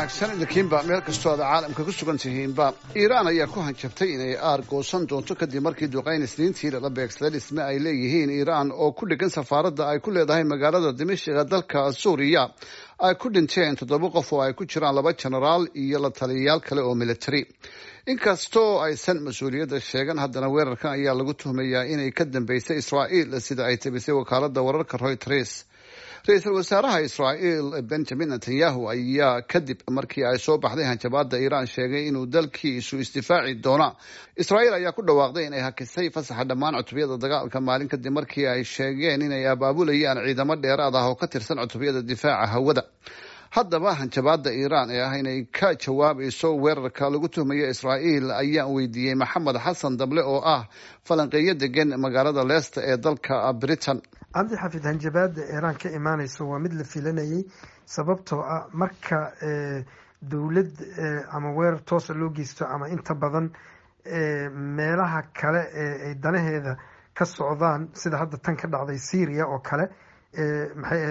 wanaagsan lakiinba meel kastoo aad caalamka ku sugan tihiinba Iiraan ayaa ku hanjabtay inay aargoosan doonto kadib markii duqeyn Isniintii la beegsaday dhisme ay leeyihiin Iiraan oo ku dhigan safaaradda ay ku leedahay magaalada Dimashq ee dalka Suuriya ay ku dhinteen 7 qof oo ay ku jiraan 2 generaal iyo la taliyayaal kale oo military. inkastoo aysan mas'uuliyadda sheegan haddana weerarkan ayaa lagu tuhmayaa inay ka dambeysay Israa'iil sida ay tabisay wakaaladda wararka Reuters. Ra'iisul wasaaraha Israa'iil Benjamin Netanyahu ayaa kadib markii ay soo baxday hanjabaadda Iiraan sheegay inuu dalkiisu isdifaaci doono. Israa'iil ayaa ku dhawaaqday inay hakisay fasaxa dhammaan cutubiyada dagaalka maalin kadib markii ay sheegeen inay abaabulayaan ciidamo dheeraad ah oo ka tirsan cutubiyada difaaca hawada. haddaba hanjabaadda Iiraan ee ah inay ka jawaabayso weerarka lagu tuhmayo Israa'iil ayaan weydiiyey Maxamed Xasan Dable oo ah falanqeeyo degan magaalada Leicester ee dalka Britain. Cabdi Xafid, hanjabaadda Iiraan ka imaanayso waa mid la filanayay sababtoo ah marka dawlad ama weerar toos loo geysto ama inta badan meelaha kale ee danaheeda ka socdaan sida hadda tan ka dhacday Syria oo kale maxay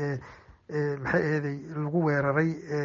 ahaday lagu weeraray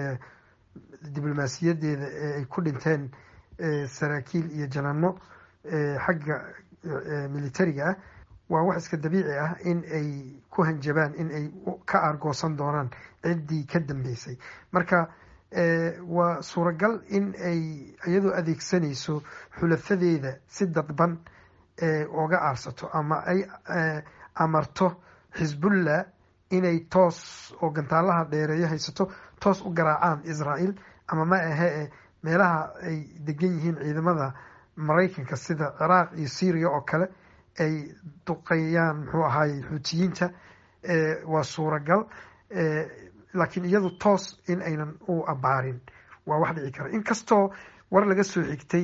diblomaasiyadeeda ay ku dhinteen saraakiil iyo janano xagga militariga ah waa wax iska dabiici ah in ay ku hanjabaan in ay ka aargoosan doonaan ciddii ka dambeysay. Marka waa suuragal in ay iyadoo adeegsanayso xulafadeeda si dadban uga aarsato ama ay amarto Xisbullah inay toos oo gantaalaha dheereeyo haysato toos u garaacaan Israa'iil ama ma aha meelaha ay degan yihiin ciidamada Mareykanka sida Ciraaq iyo Syria oo kale ay duqeeyaan muxuu ahaay Xuutiyiinta waa suuragal laakiin iyadu toos in aynan u abaarin waa wax dhici kara. Inkastoo war laga soo xigtay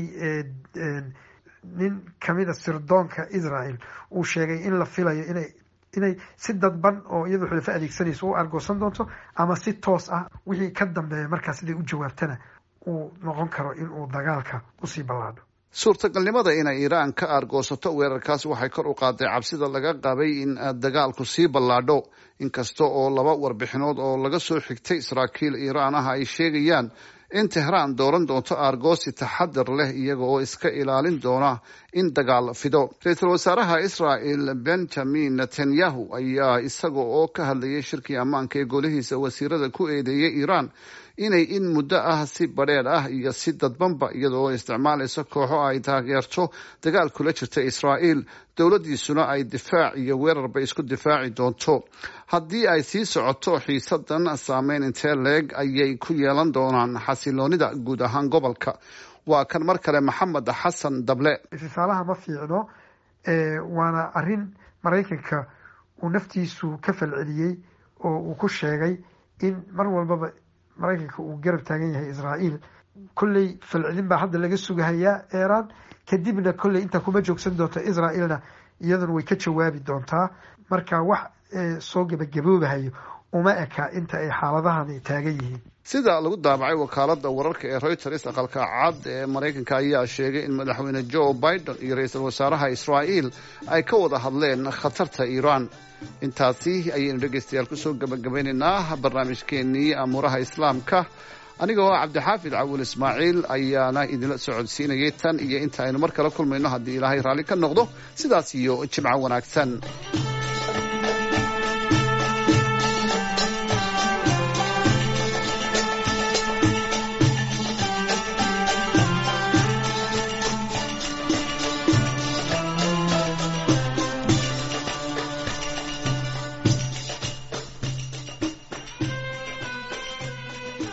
nin kamida sirdoonka Israa'iil uu sheegay in la filayo inay si dadban oo iyadu xulafo adeegsanayso u argoosan doonto ama si toos ah wixii ka dambeeya markaas siday u jawaabtana uu noqon karo in uu dagaalka usii ballaadho. suurtagalnimada inay Iiraan ka aargoosato weerarkaas waxay kor u qaaday cabsida laga qabay in dagaalku sii ballaadho, inkasta oo 2 warbixinood oo laga soo xigtay saraakiil Iiraan ah ay sheegayaan in Tehran dooran doonto aargoosi taxadar leh iyaga oo iska ilaalin doona in dagaal fido. Ra'iisul wasaaraha Israa'iil Benjamin Netanyahu ayaa isaga oo ka hadlayay shirkii ammaanka ee golihiisa wasiirada ku eedeeyay Iiraan inay in muddo ah si badheer ah iyo si dadbanba iyadoo isticmaalayso kooxo ay taageerto dagaal kula jirta Israa'iil, dowladiisuna ay difaac iyo weerarba isku difaaci doonto. haddii ay sii socoto xiisadan saameyn intee leeg ayay ku yeelan doonaan xasiloonida guud ahaan gobolka. waa kan mar kale Maxamed Xasan Dable. Fifaalaha ma fiicno waana arrin Mareykanka uu naftiisu ka falceliyay oo uu ku sheegay in mar walbaba Mareykanka uu garab taagan yahay Israa'iil. kulley falcelin baa hadda laga sugahayaa Iiraan, kadibna kulley inta kuma joogsan doonto Israa'iilna iyaduna way ka jawaabi doontaa. marka wax soo gabagaboobahayo uma eka inta ay xaaladahani taagan yihiin. sida lagu daabacay wakaaladda wararka ee Reuters, aqalka cad ee Mareykanka ayaa sheegay in madaxweyne Joe Biden iyo ra'iisul wasaaraha Israa'iil ay ka wada hadleen khatarta Iiraan. intaasi ayaynu dhegeystayaal ku soo gabagabaynaynaa barnaamijkeennii amuuraha islaamka. anigoo Cabdixaafid Cawil Ismaaciil ayaana idinla socodsiinayay tan iyo inta aynu mar kale kulmayno haddii Ilaahay raalli ka noqdo. sidaas iyo jimco wanaagsan.